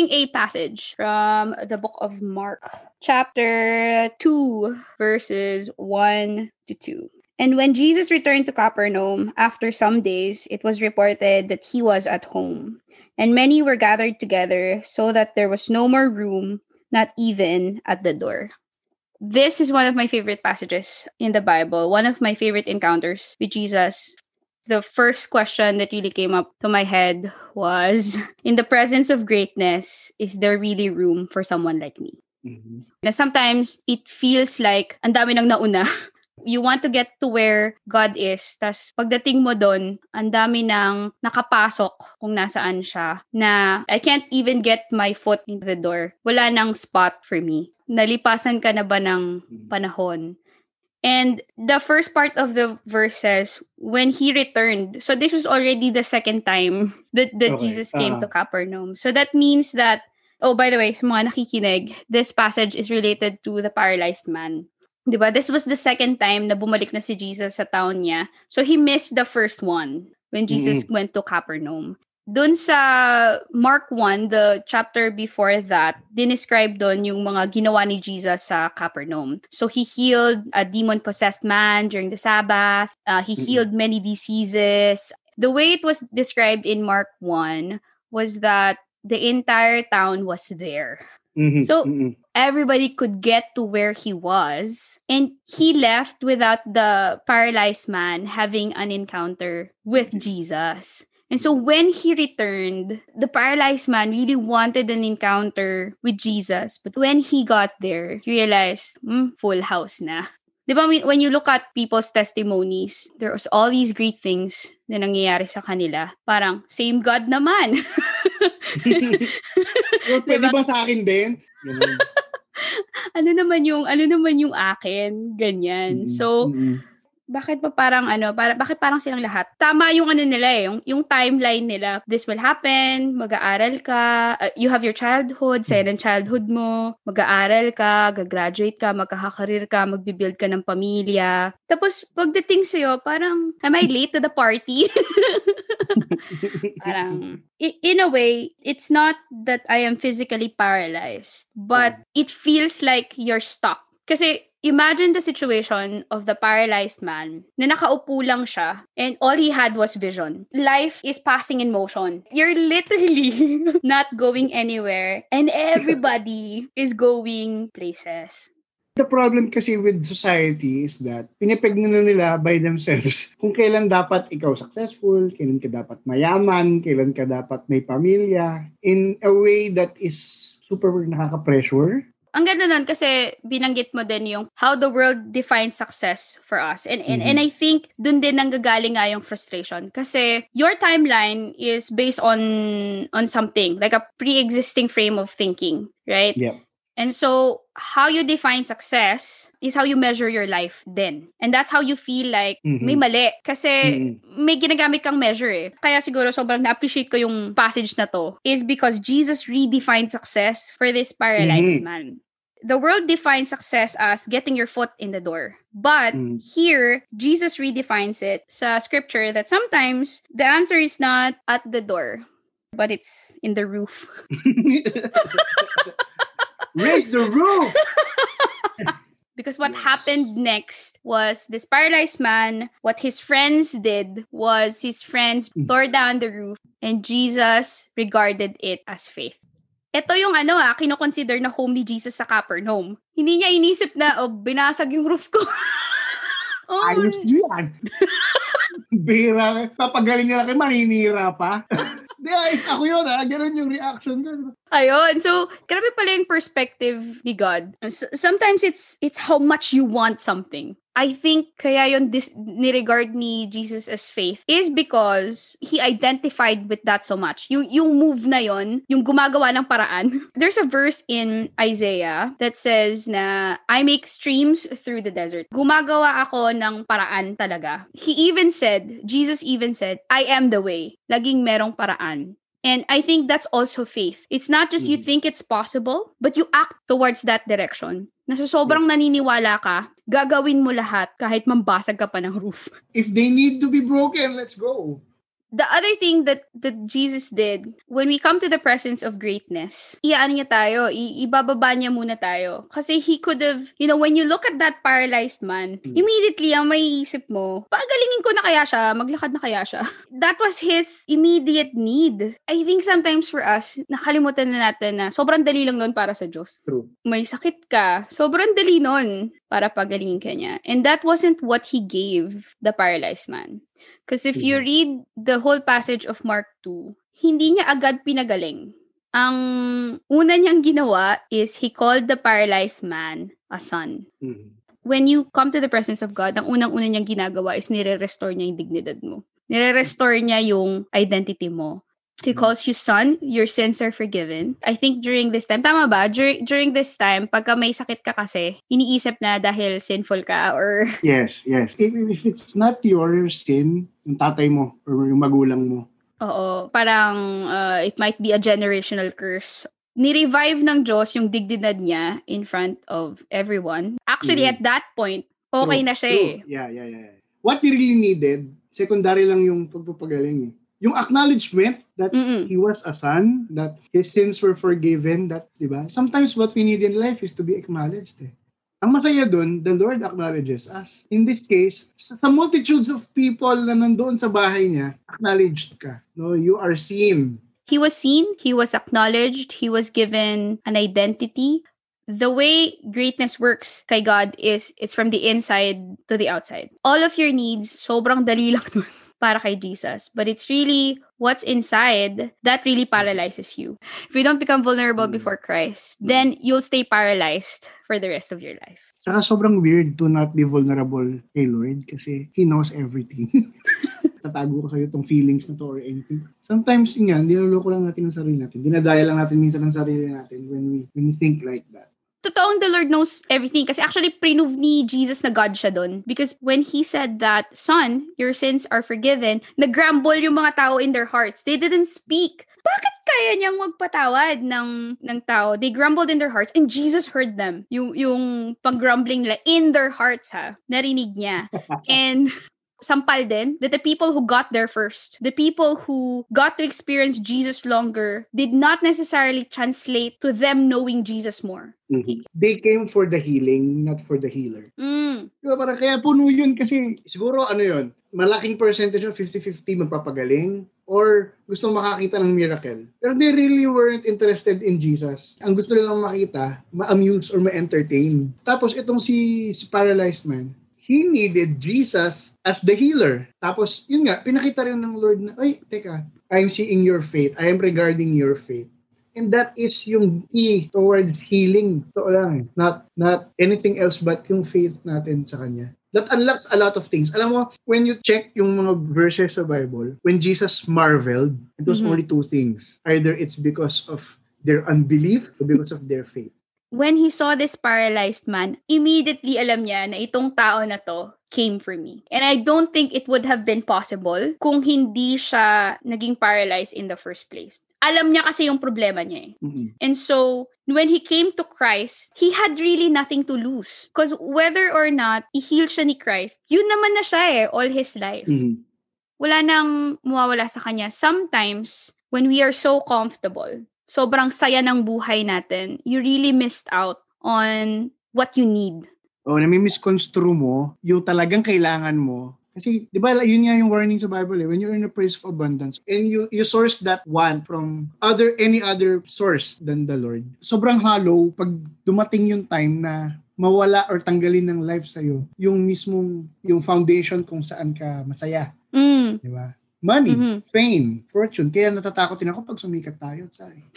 reading a passage from the book of Mark, chapter 2, verses 1 to 2. And when Jesus returned to Capernaum after some days, it was reported that he was at home. And many were gathered together so that there was no more room, not even at the door. This is one of my favorite passages in the Bible, one of my favorite encounters with Jesus. The first question that really came up to my head was, in the presence of greatness, is there really room for someone like me? Mm-hmm. Now, sometimes it feels like ang dami nang nauna. You want to get to where God is. Tas pagdating mo doon, ang dami nang nakapasok kung nasaan siya na I can't even get my foot into the door. Wala nang spot for me. Nalipasan ka na ba ng panahon? And the first part of the verse says, when he returned. So this was already the second time that Jesus came to Capernaum. So that means that, oh, by the way, sa mga nakikinig, this passage is related to the paralyzed man. Diba? This was the second time na bumalik na si Jesus sa town niya. So he missed the first one when Jesus went to Capernaum. Doon sa Mark 1, the chapter before that, dinescribe doon yung mga ginawa ni Jesus sa Capernaum. So he healed a demon-possessed man during the Sabbath. He healed many diseases. The way it was described in Mark 1 was that the entire town was there. So everybody could get to where he was, and he left without the paralyzed man having an encounter with Jesus. And so when he returned, the paralyzed man really wanted an encounter with Jesus. But when he got there, he realized, full house na. Diba, when you look at people's testimonies, there was all these great things na nangyayari sa kanila. Parang, same God naman. Pwede ba sa akin din? ano naman yung akin? Ganyan. So, bakit parang silang lahat? Tama yung nila yung timeline nila. This will happen, mag-aaral ka, you have your childhood, saya ng childhood mo, mag-aaral ka, gagraduate ka, magkakareer ka, magbibuild ka ng pamilya. Tapos, pagdating sa'yo, parang, am I late to the party? Parang, in a way, it's not that I am physically paralyzed, but it feels like you're stuck. Kasi, imagine the situation of the paralyzed man na nakaupo lang siya and all he had was vision. Life is passing in motion. You're literally not going anywhere and everybody is going places. The problem kasi with society is that pinipeg nila by themselves kung kailan dapat ikaw successful, kailan ka dapat mayaman, kailan ka dapat may pamilya, in a way that is super nakaka-pressure. Ang ganda nun kasi binanggit mo din yung how the world defines success for us. And I think dun din nanggagaling nga yung frustration. Kasi your timeline is based on something, like a pre-existing frame of thinking, right? Yeah. And so, how you define success is how you measure your life then. And that's how you feel like may mali. Kasi may ginagamit kang measure eh. Kaya siguro sobrang na-appreciate ko yung passage na to is because Jesus redefined success for this paralyzed man. The world defines success as getting your foot in the door. But here, Jesus redefines it sa scripture that sometimes the answer is not at the door, but it's in the roof. Raise the roof! Because what happened next was this paralyzed man, what his friends did was his friends tore down the roof and Jesus regarded it as faith. Ito yung kino-consider na home ni Jesus sa Capernaum. Hindi niya inisip na, binasag yung roof ko. Ayos nyo yan. Bira. Papagaling nila kayo, maninira pa. Ako yun ganun yung reaction ko. Ayun. So, grabe pala yung perspective ni God. Sometimes it's how much you want something. I think kaya yun niregard ni Jesus as faith is because he identified with that so much. Yung move na yon, yung gumagawa ng paraan. There's a verse in Isaiah that says na, I make streams through the desert. Gumagawa ako ng paraan talaga. Jesus even said, I am the way. Laging merong paraan. And I think that's also faith. It's not just you think it's possible, but you act towards that direction. Nasa sobrang naniniwala ka, gagawin mo lahat kahit mambasag ka pa ng roof. If they need to be broken, let's go. The other thing that Jesus did, when we come to the presence of greatness, iyaano niya tayo, ibababa niya muna tayo. Kasi he could have, when you look at that paralyzed man, immediately, ang maiisip mo, pagalingin ko na kaya siya, maglakad na kaya siya. That was his immediate need. I think sometimes for us, nakalimutan na natin na sobrang dali lang nun para sa Diyos. True. May sakit ka, sobrang dali nun para pagalingin ka niya. And that wasn't what he gave the paralyzed man. Because if you read the whole passage of Mark 2, hindi niya agad pinagaling. Ang una niyang ginawa is he called the paralyzed man a son. When you come to the presence of God, ang unang-una niyang ginagawa is nire-restore niya yung dignidad mo. Nire-restore niya yung identity mo. He calls you son, your sins are forgiven. I think during this time, tama ba? During this time, pagka may sakit ka kasi, iniisip na dahil sinful ka or... Yes. If it's not your sin, yung tatay mo or yung magulang mo. Oo, parang it might be a generational curse. Ni-revive ng Diyos yung dignidad niya in front of everyone. Actually, at that point, okay na siya eh. Yeah. What he really needed, secondary lang yung pagpapagaling eh. Yung acknowledgement that he was a son, that his sins were forgiven, that, di ba? Sometimes what we need in life is to be acknowledged eh. Ang masaya dun, the Lord acknowledges us. In this case, sa multitudes of people na nandoon sa bahay niya, acknowledged ka. No, you are seen. He was seen, he was acknowledged, he was given an identity. The way greatness works kay God is it's from the inside to the outside. All of your needs, sobrang dali lang dun para kay Jesus. But it's really what's inside that really paralyzes you. If you don't become vulnerable before Christ, then you'll stay paralyzed for the rest of your life. Saka sobrang weird to not be vulnerable kay Lord kasi He knows everything. Tatago ko sa'yo itong feelings na to or anything. Sometimes, niloloko lang natin ang sarili natin. Dinadaya lang natin minsan ang sarili natin when we think like that. Totoong the Lord knows everything. Kasi actually, prove ni Jesus na God siya dun. Because when He said that, Son, your sins are forgiven, nag-grumble yung mga tao in their hearts. They didn't speak. Bakit kaya niyang magpatawad ng tao? They grumbled in their hearts and Jesus heard them. Yung pag-grumbling nila in their hearts, narinig niya. And... sampal din that the people who got there first, the people who got to experience Jesus longer, did not necessarily translate to them knowing Jesus more. They came for the healing, not for the healer. Diba, parang kaya puno yun kasi siguro malaking percentage of 50-50 magpapagaling or gusto makakita ng miracle. Pero they really weren't interested in Jesus. Ang gusto nilang makita, ma-amuse or ma-entertain. Tapos itong si paralyzed man, he needed Jesus as the healer. Tapos, yun nga, pinakita rin ng Lord na, ay, teka, I'm seeing your faith. I am regarding your faith. And that is yung key towards healing. So lang, not anything else but yung faith natin sa Kanya. That unlocks a lot of things. Alam mo, when you check yung mga verses sa Bible, when Jesus marveled, it was only two things. Either it's because of their unbelief or because of their faith. When he saw this paralyzed man, immediately alam niya na itong tao na to came for me. And I don't think it would have been possible kung hindi siya naging paralyzed in the first place. Alam niya kasi yung problema niya eh. And so, when he came to Christ, he had really nothing to lose. Because whether or not i-heal siya ni Christ, yun naman na siya eh, all his life. Wala nang mawawala sa kanya. Sometimes, when we are so comfortable, sobrang saya ng buhay natin, you really missed out on what you need. Nami-misconstrue mo yung talagang kailangan mo. Kasi, di ba, yun nga yung warning sa Bible eh. When you're in a place of abundance and you source that want from any other source than the Lord, sobrang hollow pag dumating yung time na mawala or tanggalin ng life sa'yo yung mismong, yung foundation kung saan ka masaya. Di ba? Money, fame, fortune. Kaya natatakotin ako pag sumikat tayo.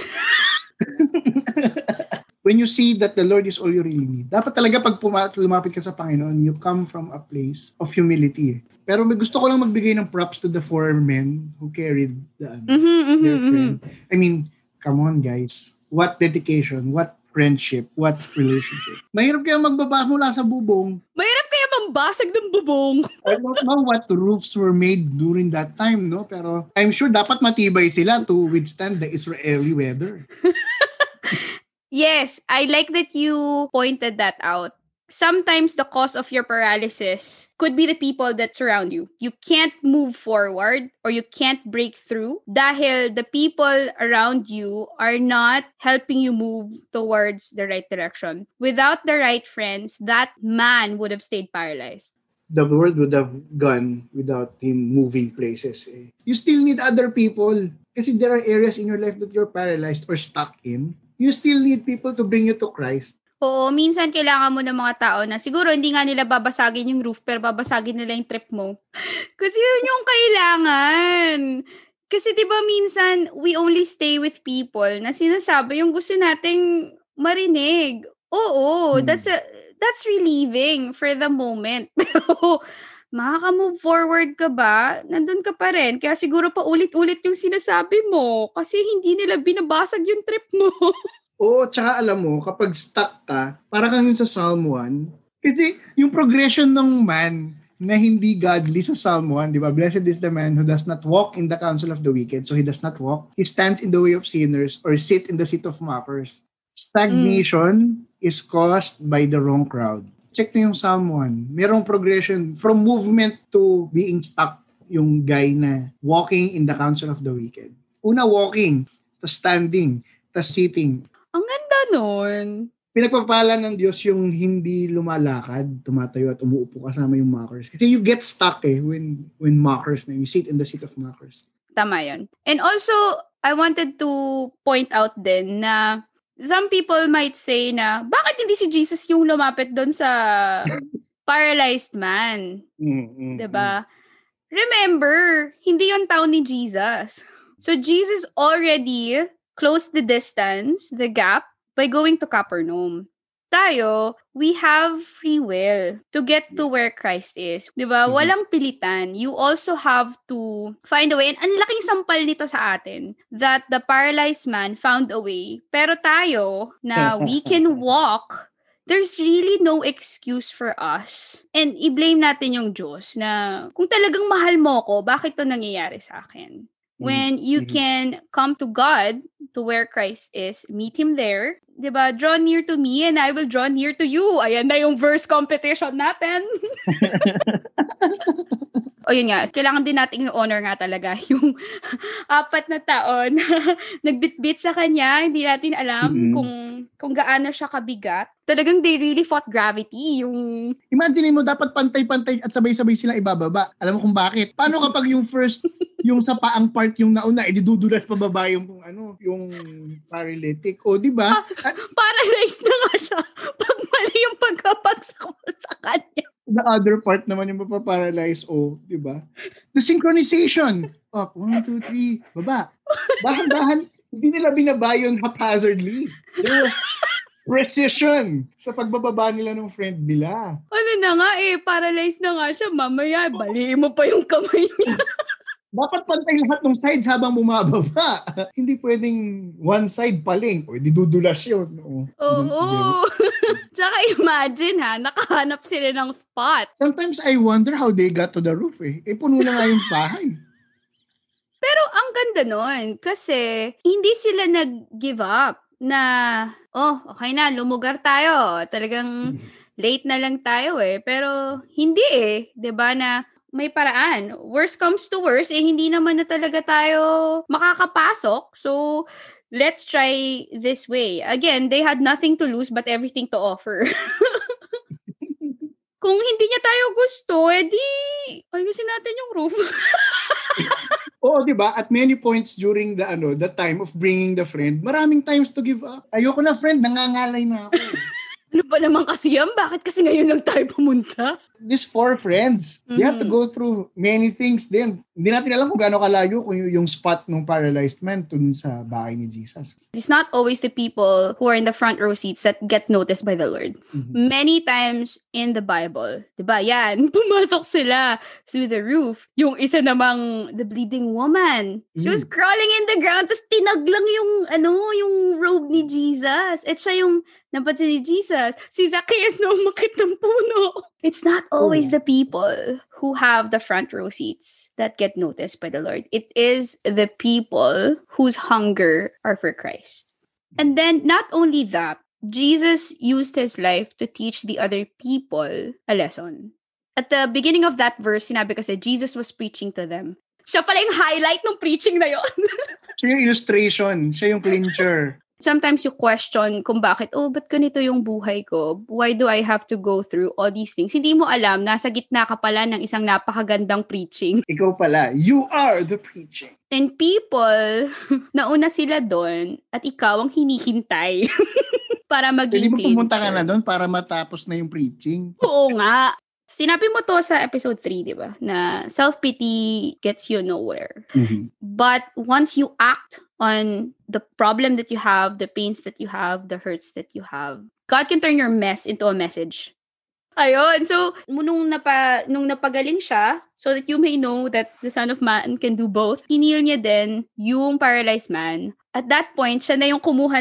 When you see that the Lord is all you really need, dapat talaga pag lumapit ka sa Panginoon, you come from a place of humility. Pero gusto ko lang magbigay ng props to the four men who carried their friend. I mean, come on guys. What dedication, what friendship, what relationship. Mahirap kaya magbaba mula sa bubong. Mahirap kaya mambasag ng bubong. I don't know what roofs were made during that time, no? Pero I'm sure dapat matibay sila to withstand the Israeli weather. Yes, I like that you pointed that out. sometimes the cause of your paralysis could be the people that surround you. You can't move forward or you can't break through dahil the people around you are not helping you move towards the right direction. Without the right friends, that man would have stayed paralyzed. The world would have gone without him moving places. You still need other people. Kasi there are areas in your life that you're paralyzed or stuck in. You still need people to bring you to Christ. Oo, minsan kailangan mo ng mga tao na siguro hindi nga nila babasagin yung roof pero babasagin nila yung trip mo. Kasi yun yung kailangan. Kasi 'di ba minsan we only stay with people na sinasabi yung gusto nating marinig. Oo, that's relieving for the moment. Pero makaka-move forward ka ba? Nandun ka pa rin. Kaya siguro pa ulit-ulit yung sinasabi mo kasi hindi nila binabasag yung trip mo. Oo, tsaka alam mo, kapag stuck ka, para kang yung sa Psalm 1. Kasi yung progression ng man na hindi godly sa Psalm 1, di ba? Blessed is the man who does not walk in the counsel of the wicked, so he does not walk. He stands in the way of sinners or sit in the seat of mockers. Stagnation is caused by the wrong crowd. Check nyo yung Psalm 1. Merong progression from movement to being stuck yung guy na walking in the counsel of the wicked. Una walking, to standing, to sitting. Ang ganda nun. Pinagpapala ng Diyos yung hindi lumalakad, tumatayo at umuupo kasama yung mockers. Kasi you get stuck when mockers na. You sit in the seat of mockers. Tama yun. And also, I wanted to point out din na some people might say na, bakit hindi si Jesus yung lumapit doon sa paralyzed man? Diba? Remember, hindi yung tao ni Jesus. So, Jesus already closed the distance, the gap, by going to Capernaum. Tayo, we have free will to get to where Christ is. Diba? Walang pilitan. You also have to find a way. And ang laking sampal nito sa atin that the paralyzed man found a way. Pero tayo, na we can walk, there's really no excuse for us. And i-blame natin yung Diyos na kung talagang mahal mo ko, bakit to nangyayari sa akin? When you can come to God, to where Christ is, meet Him there, diba? Draw near to me and I will draw near to you. Ayan na yung verse competition natin. O yun nga, kailangan din natin yung honor nga talaga. Yung 4 na taon nagbitbit sa kanya, hindi natin alam kung gaano siya kabigat. Talagang they really fought gravity. Yung imagine mo, dapat pantay-pantay at sabay-sabay silang ibababa. Alam mo kung bakit? Paano kapag yung first, yung sa paang part yung nauna, didudulas pababa yung paralytic. O, di ba? Paralyzed na nga siya pag mali yung pagkapagsak sa kanya. The other part naman yung mapaparalyze. O, di ba? The synchronization. Up, 1, 2, 3, baba. Dahan-dahan, hindi nila binaba yun haphazardly. There was precision sa pagbababa nila ng friend nila. Ano na nga paralyzed na nga siya. Mamaya, baliin mo pa yung kamay niya. Dapat pantay lahat ng sides habang bumababa. Hindi pwedeng one side paling. O, didudulas yun. Oo. Tsaka imagine nakahanap sila ng spot. Sometimes I wonder how they got to the roof puno na nga yung bahay. Pero ang ganda nun kasi hindi sila nag-give up na, okay na, lumugar tayo. Talagang late na lang tayo Pero hindi 'di ba na may paraan. Worst comes to worst, hindi naman na talaga tayo makakapasok. So, let's try this way. Again, they had nothing to lose but everything to offer. Kung hindi niya tayo gusto, edi ayusin natin yung roof. Oo, di ba? At many points during the time of bringing the friend, maraming times to give up. Ayoko na, friend, nangangalay na ako. Ano ba naman kasi yan? Bakit kasi ngayon lang tayo pumunta? These 4 friends, they have to go through many things din. Hindi natin alam kung gaano kalayo kung yung spot ng paralyzed man dun sa bahay ni Jesus. It's not always the people who are in the front row seats that get noticed by the Lord. Many times in the Bible, diba? Yan, pumasok sila through the roof. Yung isa namang, the bleeding woman. She was crawling in the ground, tapos tinaglang yung robe ni Jesus. At siya yung napansin ni Jesus. Si Zacchaeus na umakit ng puno. It's not always the people who have the front row seats that get noticed by the Lord. It is the people whose hunger are for Christ. And then, not only that, Jesus used his life to teach the other people a lesson. At the beginning of that verse, sinabi kasi Jesus was preaching to them. Siya pala yung highlight ng preaching na yon. Siya yung illustration. Siya yung clincher. Sometimes you question kung bakit, ba't ganito yung buhay ko? Why do I have to go through all these things? Hindi mo alam, nasa gitna ka pala ng isang napakagandang preaching. Ikaw pala, you are the preaching. And people, nauna sila doon at ikaw ang hinihintay para maging Pwede mo pumunta ka clincher. na doon para matapos na yung preaching. Oo nga. Sinabi mo to sa episode 3, di ba? Na self-pity gets you nowhere. Mm-hmm. But once you act on the problem that you have, the pains that you have, the hurts that you have, God can turn your mess into a message. Ayun. So, nung napagaling siya, so that you may know that the Son of Man can do both, hinil niya din yung paralyzed man. At that point, siya na yung kumuha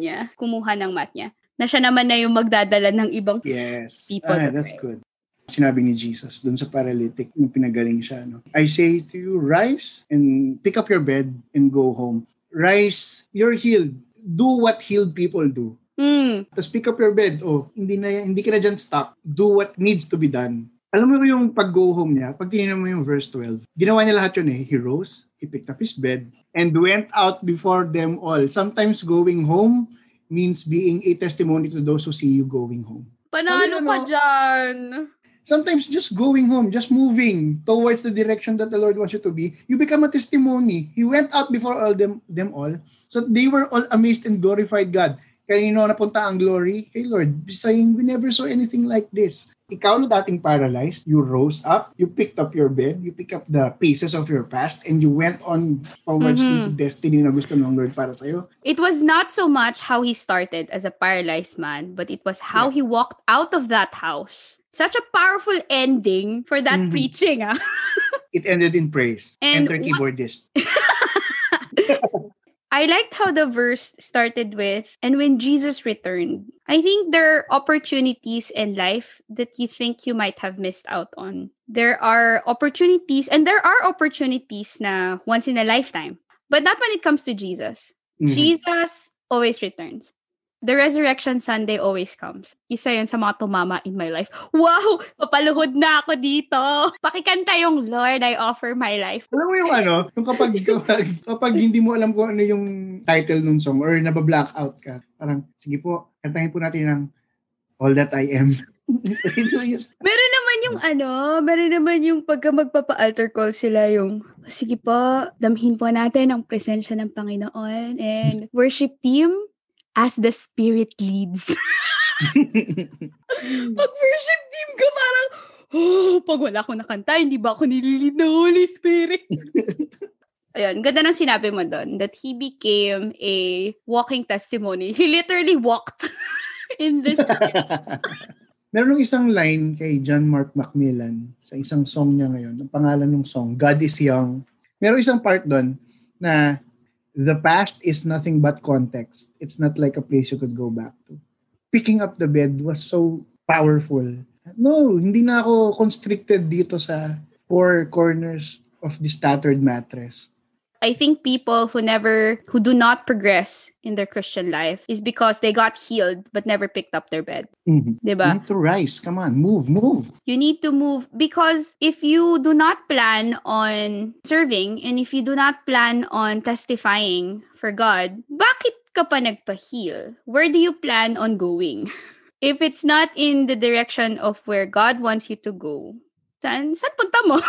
ng mat niya. Na siya naman na yung magdadala ng ibang people. That's good. Sinabi ni Jesus dun sa paralytic nung pinagaling siya. No? I say to you, rise and pick up your bed and go home. Rise, you're healed. Do what healed people do. Tapos pick up your bed. Hindi ka na dyan stop. Do what needs to be done. Alam mo yung pag-go home niya, pag tinignan mo yung verse 12, ginawa niya lahat yun eh. He rose, he picked up his bed, and went out before them all. Sometimes going home means being a testimony to those who see you going home. Panalo ka dyan! Sometimes just going home, just moving towards the direction that the Lord wants you to be, you become a testimony. He went out before all them all, so they were all amazed and glorified God. Kanino napunta ang glory? Kay Lord, saying, we never saw anything like this. Ikaw na dating paralyzed, you rose up, you picked up your bed, you picked up the pieces of your past, and you went on towards the destiny na gusto ng Lord para sa'yo. It was not so much how he started as a paralyzed man, but it was how he walked out of that house. Such a powerful ending for that preaching. It ended in praise. And enter keyboardist. I liked how the verse started with, and when Jesus returned. I think there are opportunities in life that you think you might have missed out on. There are opportunities na once in a lifetime. But not when it comes to Jesus. Jesus always returns. The Resurrection Sunday always comes. Isa yun sa mga tumama in my life. Wow! Papaluhod na ako dito! Pakikanta yung Lord, I offer my life. Alam mo yung yung kapag hindi mo alam kung ano yung title nung song or naba-blackout ka, parang, sige po, kantahin po natin ng All That I Am. Meron naman yung pagka magpapa-altar call sila yung, sige po, damhin po natin ang presensya ng Panginoon and worship team, as the Spirit leads. Pag worship team ka, parang, pag wala akong nakanta, hindi ba ako nililid ng Holy Spirit? Ayun, ganda ng sinabi mo doon, that he became a walking testimony. He literally walked in this. Meron isang line kay John Mark Macmillan sa isang song niya ngayon. Ang pangalan ng song, God is Young. Meron isang part doon na the past is nothing but context. It's not like a place you could go back to. Picking up the bed was so powerful. No, hindi na ako constricted dito sa four corners of this tattered mattress. I think people who do not progress in their Christian life is because they got healed but never picked up their bed. Diba? You need to rise. Come on, move. You need to move because if you do not plan on serving and if you do not plan on testifying for God, bakit ka pa nagpa-heal? Where do you plan on going? If it's not in the direction of where God wants you to go, saan punta mo?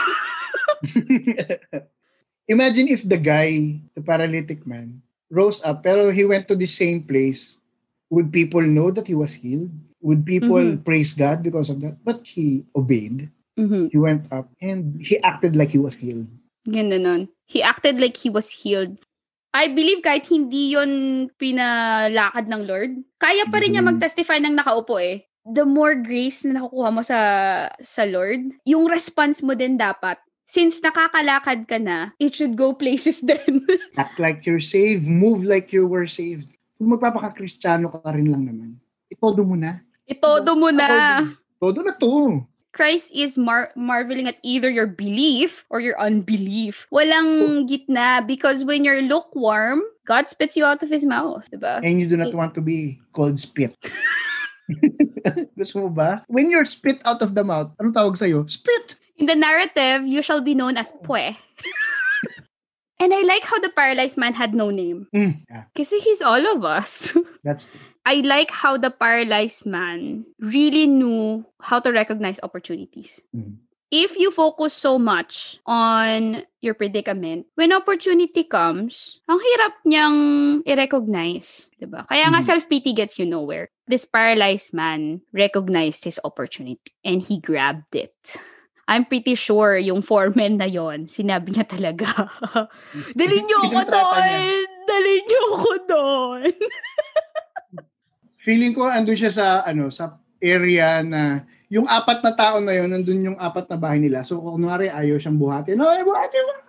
Imagine if the paralytic man, rose up, pero he went to the same place. Would people know that he was healed? Would people praise God because of that? But he obeyed. He went up and he acted like he was healed. Ganda nun. He acted like he was healed. I believe kahit hindi yon pinalakad ng Lord, kaya pa rin niya mag-testify ng nakaupo eh. The more grace na nakukuha mo sa Lord, yung response mo din dapat, since nakakalakad ka na, it should go places din. Act like you're saved. Move like you were saved. Kung magpapaka-Kristiyano ka rin lang naman, itodo mo na. Itodo mo na. Todo na to. Christ is marveling at either your belief or your unbelief. Walang gitna because when you're lukewarm, God spits you out of His mouth, diba? And you do not want to be called spit. Gusto mo ba? When you're spit out of the mouth, anong tawag sa'yo? Spit! In the narrative, you shall be known as Pwe. And I like how the paralyzed man had no name. Yeah, Kasi he's all of us. that's true. I like how the paralyzed man really knew how to recognize opportunities. If you focus so much on your predicament, when opportunity comes, ang hirap niyang i-recognize, diba? Kaya nga self-pity gets you nowhere. This paralyzed man recognized his opportunity and he grabbed it. I'm pretty sure yung foreman na yon, sinabi niya talaga, dalhin niyo ako doon! Dalhin niyo ako doon! Feeling ko andun siya sa sa area na yung 4 na tao na yon, nandun yung 4 na bahay nila. So kunwari ayaw siyang buhatin. No, buhatin mo.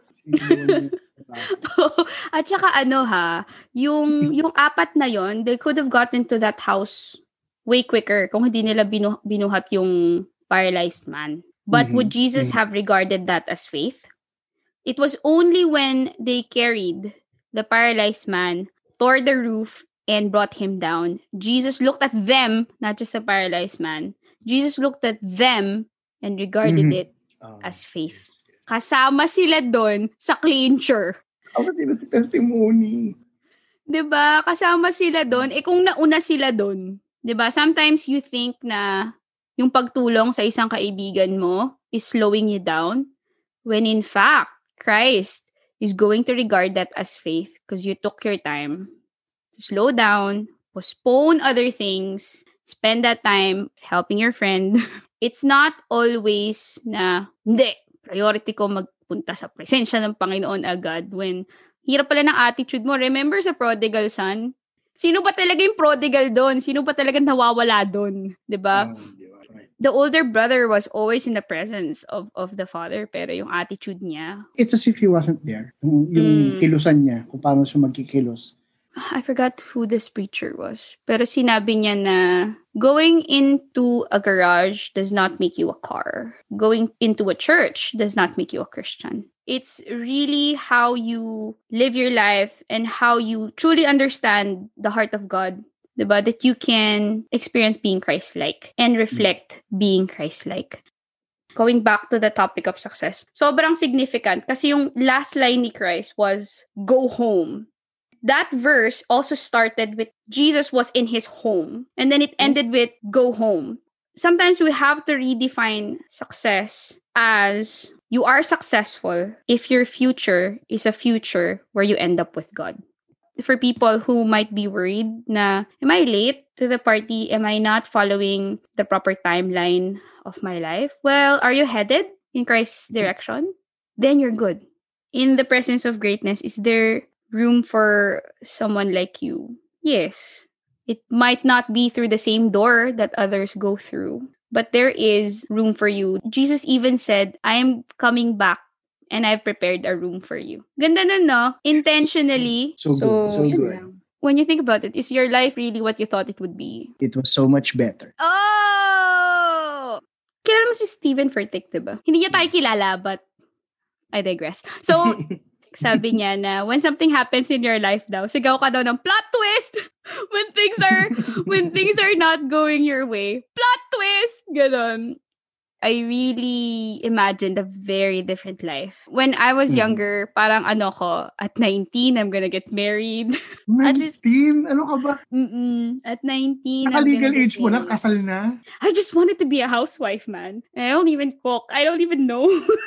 At saka yung 4 na yon, they could have gotten to that house way quicker kung hindi nila binuhat yung paralyzed man. But would Jesus have regarded that as faith? It was only when they carried the paralyzed man, tore the roof, and brought him down. Jesus looked at them, not just the paralyzed man. Jesus looked at them and regarded it as faith. Kasama sila doon sa clincher. Ako sila testimony. Diba? Kasama sila doon. Kung nauna sila doon, diba? Sometimes you think na yung pagtulong sa isang kaibigan mo is slowing you down, when in fact, Christ is going to regard that as faith because you took your time to slow down, postpone other things, spend that time helping your friend. It's not always na, hindi, priority ko magpunta sa presensya ng Panginoon agad when hirap pala ng attitude mo. Remember sa prodigal son? Sino ba talaga yung prodigal doon? Sino ba talaga nawawala doon? Diba? The older brother was always in the presence of the father, pero yung attitude niya, it's as if he wasn't there. Yung kilusan niya, kung paano siya magkikilos. I forgot who this preacher was. Pero sinabi niya na going into a garage does not make you a car. Going into a church does not make you a Christian. It's really how you live your life and how you truly understand the heart of God. Diba? That you can experience being Christ-like and reflect being Christ-like. Going back to the topic of success, sobrang significant kasi yung last line ni Christ was, go home. That verse also started with Jesus was in his home. And then it ended with, go home. Sometimes we have to redefine success as you are successful if your future is a future where you end up with God. For people who might be worried na, am I late to the party? Am I not following the proper timeline of my life? Well, are you headed in Christ's direction? Then you're good. In the presence of greatness, is there room for someone like you? Yes. It might not be through the same door that others go through, but there is room for you. Jesus even said, I am coming back and I've prepared a room for you. Ganda nun, no? Intentionally. So good. Lang. When you think about it, is your life really what you thought it would be? It was so much better. Oh! Kilala mo si Steven Furtick, diba? Hindi niya tayo kilala, but I digress. So, sabi niya na when something happens in your life daw, sigaw ka daw ng plot twist! when things are not going your way. Plot twist! Ganon. I really imagined a very different life. When I was younger, parang ko, at 19, I'm gonna get married. 19? Ano ka ba? At 19, Naka-legal age mo na, kasal na? I just wanted to be a housewife, man. I don't even cook. I don't even know.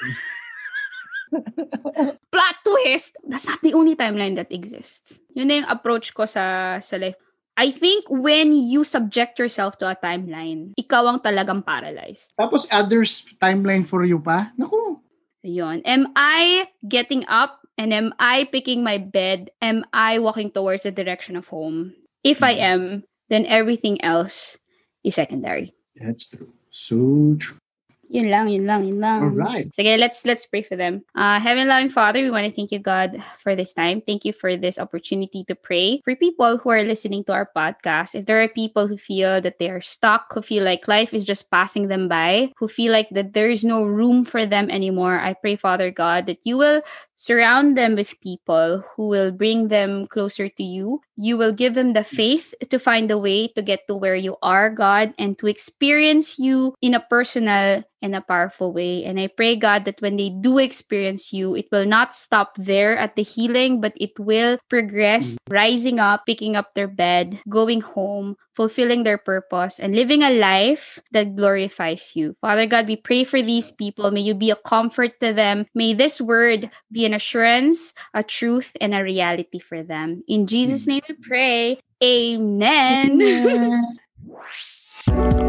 Plot twist! That's not the only timeline that exists. Yun na yung approach ko sa life. I think when you subject yourself to a timeline, ikaw ang talagang paralyzed. Tapos others timeline for you pa? Naku! Ayun. Am I getting up and am I picking my bed? Am I walking towards the direction of home? If I am, then everything else is secondary. That's true. So true. Yun lang. All right. Sige, let's pray for them. Heavenly loving Father, we want to thank you, God, for this time. Thank you for this opportunity to pray for people who are listening to our podcast. If there are people who feel that they are stuck, who feel like life is just passing them by, who feel like that there is no room for them anymore, I pray, Father God, that you will surround them with people who will bring them closer to you. You will give them the faith to find a way to get to where you are, God, and to experience you in a personal and a powerful way. And I pray, God, that when they do experience you, it will not stop there at the healing, but it will progress, rising up, picking up their bed, going home, fulfilling their purpose, and living a life that glorifies you. Father God, we pray for these people. May you be a comfort to them. May this word be an assurance, a truth, and a reality for them. In Jesus' name we pray. Amen. Amen.